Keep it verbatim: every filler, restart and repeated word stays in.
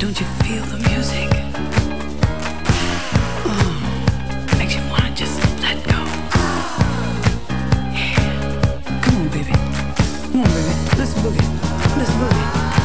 Don't you feel the music? Oh, makes you wanna just let go. Yeah. Come on, baby. Come on, baby. Let's boogie. Let's boogie.